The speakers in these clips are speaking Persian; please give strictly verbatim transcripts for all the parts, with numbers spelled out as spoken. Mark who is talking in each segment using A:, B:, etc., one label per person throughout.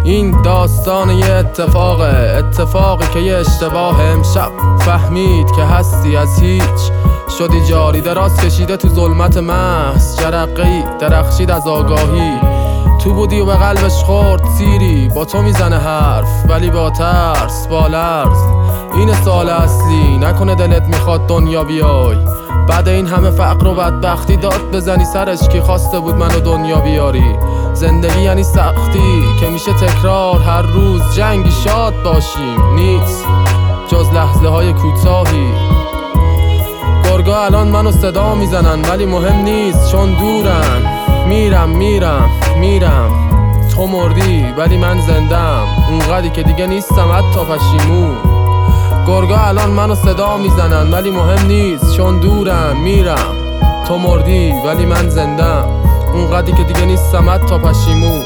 A: این داستان یه اتفاقه، اتفاقی که یه اشتباه امشب فهمید که هستی از هیچ شدی جاری، دراز کشیده تو ظلمت محض، جرقه‌ای درخشید از آگاهی. تو بودی و به قلبش خورد تیری، با تو میزنه حرف ولی با ترس، با لرز. این سوال اصلی، نکنه دلت میخواد دنیا بیای بعد این همه فقر و بدبختی داد بزنی سرش کی خواسته بود منو دنیا بیاری. زندگی یعنی سختی که میشه تکرار، هر روز جنگی شاد باشیم نیست جز لحظه های کوتاهی. گرگا الان منو صدا میزنن ولی مهم نیست چون دورن. میرم میرم میرم تو مردی ولی من زندم، اونقدری که دیگه نیستم حتی پشیمون. گرگا الان منو صدا میزنن ولی مهم نیست چون دورن. میرم تو مردی ولی من زندم، اونقدری که دیگه نیستم حتی پشیمون.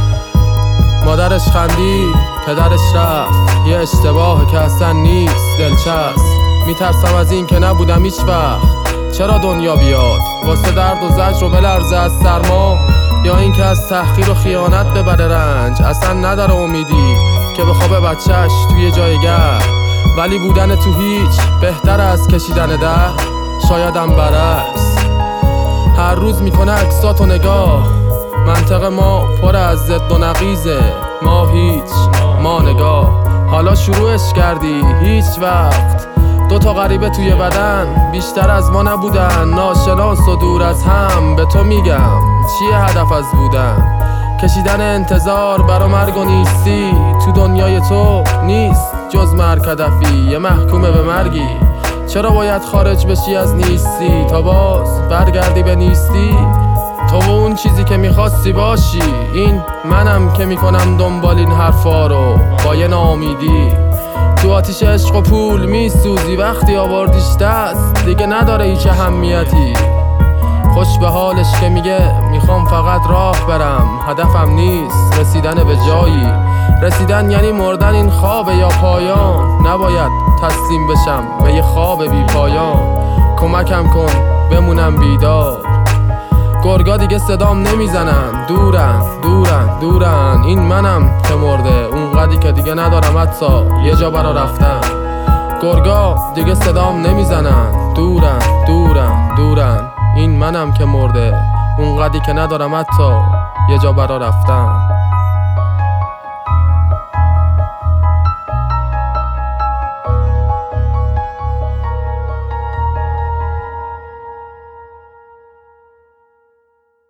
A: مادرش خندید، پدرش رفت، یه اشتباهه که اصلا نیست دلچسب. میترسم از این که نبودم هیچ وقت، چرا دنیا بیاد واسه درد و زجر و بلرزه از سرما، یا این که از تحقیر و خیانت ببره رنج. اصلا نداره امیدی که بخوابه بچهش توی جای گرم، ولی بودن تو هیچ بهتر از کشیدن در، شایدم برعکس. هر روز میکنه عکساتو نگاه، منطقه ما پر از ضد و نقیزه، ما هیچ ما نگاه. حالا شروعش کردی هیچ وقت، دو تا غریبه توی بدن بیشتر از ما نبودن، ناشناس و دور از هم. به تو میگم چیه هدف از بودن؟ کشیدن انتظار برا مرگ و نیستی. تو دنیای تو نیست جز مرگ هدفی، یه محکومه به مرگی. چرا باید خارج بشی از نیستی تا باز برگردی به نیستی؟ تو و اون چیزی که میخواستی باشی، این منم که میکنم دنبال این حرفا رو با یه ناامیدی. تو آتیش عشق و پول میسوزی، وقتی آوردیش دست دیگه نداره هیچ اهمیتی. خوش به حالش که میگه میخوام فقط راه برم، هدفم نیست رسیدن به جایی. رسیدن یعنی مردن، این خوابه یا پایان؟ نباید تسلیم بشم به یه خواب بی پایان. کمکم کن بمونم بیدار. گرگا دیگه صدام نمیزنن، دورن دورن دورن. این منم که مرده، اونقدری که دیگه ندارم حتی یه جا برا رفتن. گرگا دیگه صدام نمیزنن، دورن دورن دورن. این منم که مرده، اونقدری که ندارم حتی یه جا برا رفتن.